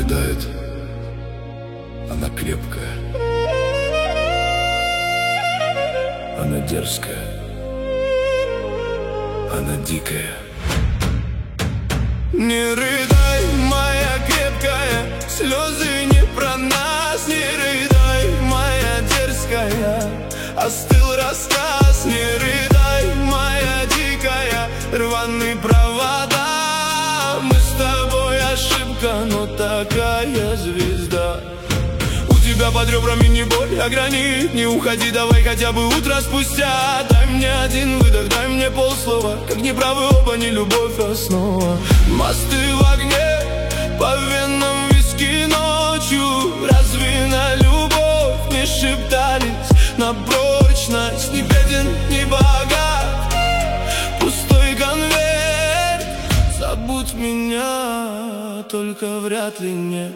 рыдает, она крепкая, она дерзкая, она дикая. Не рыдай, моя крепкая, слезы не про нас. Не рыдай, моя дерзкая, остыл рассказ. Не рыдай, моя дикая, рваные провода. Мы с тобой ошибка, но такая звезда. У тебя под ребрами не боль, а гранит. Не уходи, давай хотя бы утро спустя. Дай мне один выдох, дай мне полслова. Как неправы оба, не любовь основа. Мосты в огне, по венам виски ночью. Разве на любовь не шептались? На прочность не беден, не богат, пустой конверт. Забудь меня, только вряд ли нет.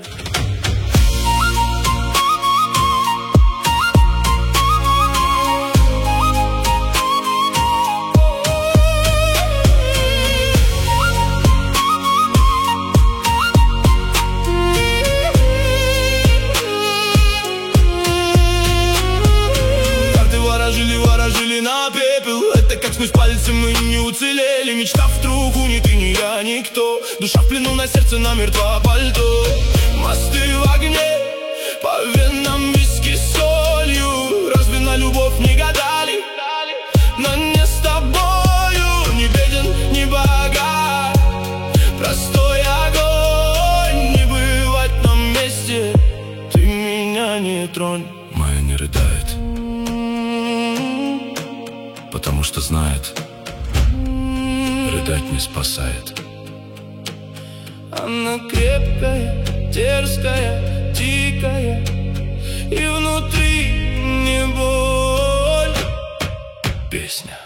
Ворожили на пепел. Это как сквозь пальцы мы не уцелели. Мечта в труху, ни ты, ни я, никто. Душа в плену, на сердце намертво пальто. Мосты в огне, по венам виски с солью. Разве на любовь не гадали? Но не с тобою. Не беден, не богат, простой огонь. Не бывать на месте, ты меня не тронь. Моя не рыдает, потому что знает, рыдать не спасает. Она крепкая, дерзкая, дикая, и внутри не боль. Песня.